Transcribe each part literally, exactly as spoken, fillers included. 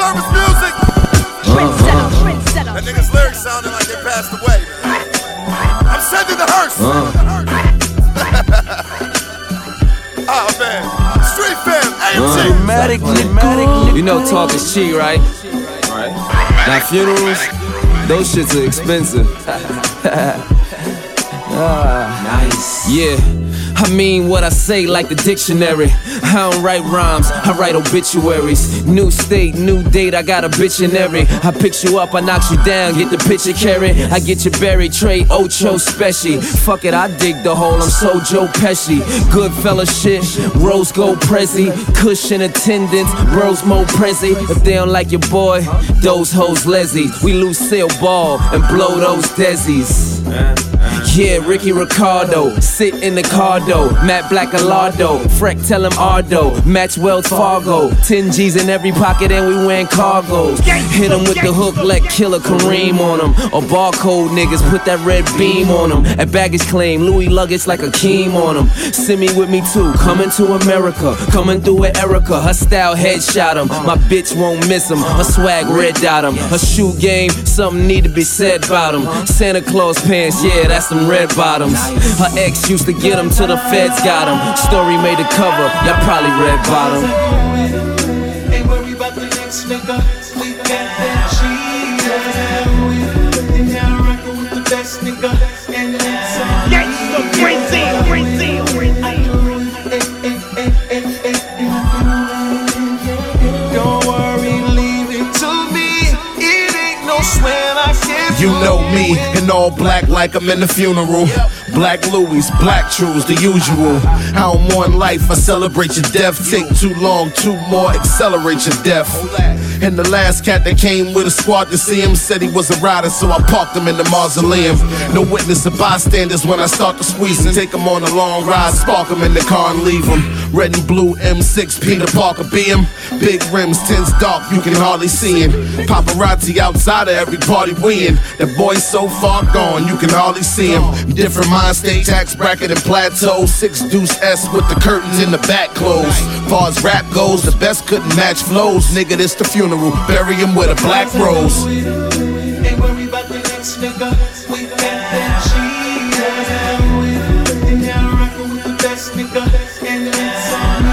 service music. Trendsetter, trendsetter. That nigga's lyrics sounding like they passed away, man. I'm sending the hearse. Oh man, Street Fam, A M G. Dramatic, dramatic. You know talk is cheap, right? Right. Now funerals, those shits are expensive. Ah, nice. Yeah. I mean what I say like the dictionary. I don't write rhymes, I write obituaries. New state, new date, I got a bitchinary. I pick you up, I knock you down, get the picture carried. I get you buried, Trey Ocho Special. Fuck it, I dig the hole, I'm so Joe Pesci. Good fella shit, Rose Gold Prezi. Cushion attendance, Bros Mo Prezi. If they don't like your boy, those hoes Leslie. We Lucille Ball and blow those Desi's. Yeah, Ricky Ricardo, sit in the car though. Matt Black Alardo, Freck tell him Ardo. Match Wells Fargo, ten G's in every pocket and we wearing cargos. Hit him with the hook, let Killer Kareem on him. Or barcode niggas, put that red beam on him. At baggage claim, Louis luggage like a Keem on him. Send me with me too, coming to America. Coming through with Erica, her style headshot him. My bitch won't miss him, her swag red dot him. Her shoe game, something need to be said about him. Santa Claus pants, yeah, that's some red bottoms. Her ex used to get him till the feds got him. Story made a cover, y'all probably red bottom. Ain't worry about the next nigga, we got that cheese. And now I'm rockin' with the best nigga, and that's all. Gangsta, Brazil, Brazil, Don't worry, leave it to me. It ain't no sweat I can't. You know me, in all black like I'm in the funeral. Black Louis, black trues, the usual. I don't mourn life, I celebrate your death. Take too long, two more, accelerate your death. And the last cat that came with a squad to see him said he was a rider, so I parked him in the mausoleum. No witness or bystanders when I start to squeeze and take him on a long ride, spark him in the car and leave him. Red and blue M six Peter Parker B M. Big rims, tints dark, you can hardly see him. Paparazzi outside of every party we in. That boy's so far gone, you can hardly see him. Different mind state, tax bracket and plateau. Six deuce S with the curtains in the back closed. Far as rap goes, the best couldn't match flows. Nigga, this the funeral, bury him with a black rose. Ain't worry about the next nigga, we got that cheese. And now I'm rockin' with the best nigga, and that's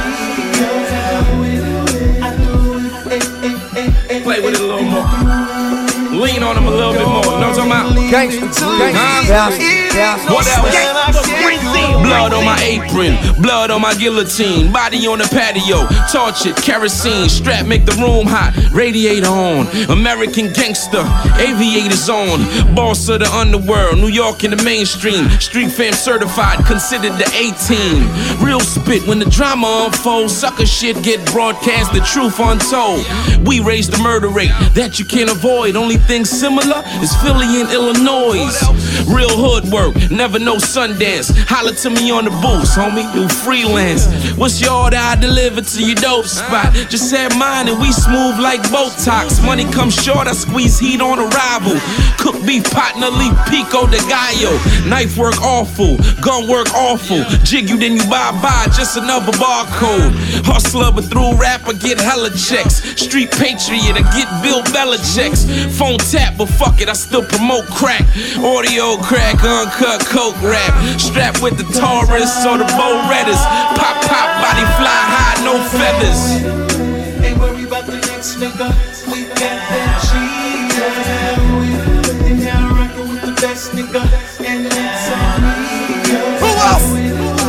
all. Play with it a little more. Lean on him a little bit more. You know what I'm talking about? Gangsta, gangsta, What else? Blood on my apron, blood on my guillotine, body on the patio, tortured, kerosene, strap make the room hot, radiator on, American gangster, aviators on, boss of the underworld, New York in the mainstream, Street Fam certified, considered the eighteen. Real spit when the drama unfolds, sucker shit get broadcast, the truth untold. We raise the murder rate that you can't avoid. Only thing similar is Philly and Illinois. Real hood work, never no Sundance. Holla to me on the boost, homie, do freelance. What's your order? I deliver to your dope spot. Just said mine and we smooth like Botox. Money comes short, I squeeze heat on arrival. Cook beef, partner, leaf, pico de gallo. Knife work awful, gun work awful. Jig you then you buy buy, just another barcode. Hustler but through rap I get hella checks. Street patriot, I get Bill Belichick's. Phone tap, but fuck it, I still promote crack. Audio crack, uncut coke rap. Strapped with the Taurus or the Bow Redders. Pop, pop, body fly high, no feathers. Ain't worry about the next nigga, we got that cheese. And now I'm rockin' with the best nigga, and that's all. Who else?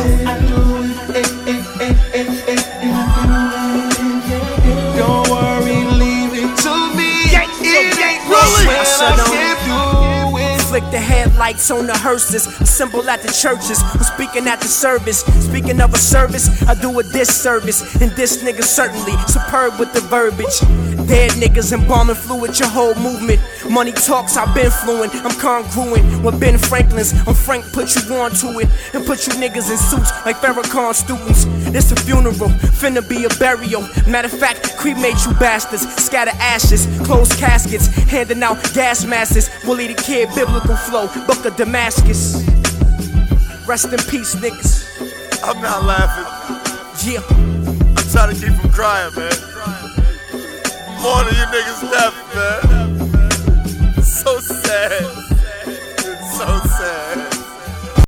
Don't worry, leave it to me. It ain't no sweat I can't do it. Flick the headlights on the hearses, assemble at the churches. I'm speaking at the service. Speaking of a service, I do a disservice. And this nigga certainly superb with the verbiage. Dead niggas embalming fluid, your whole movement. Money talks, I've been fluent. I'm congruent with Ben Franklin's. I'm Frank, put you on to it. And put you niggas in suits like Farrakhan students. This a funeral, finna be a burial. Matter of fact, cremate you bastards. Scatter ashes, close caskets. Handing out gas masses. Willie the Kid, biblical flow. Book of Damascus. Rest in peace, niggas. I'm not laughing. Yeah. I'm trying to keep from crying, man. more than you niggas left, man.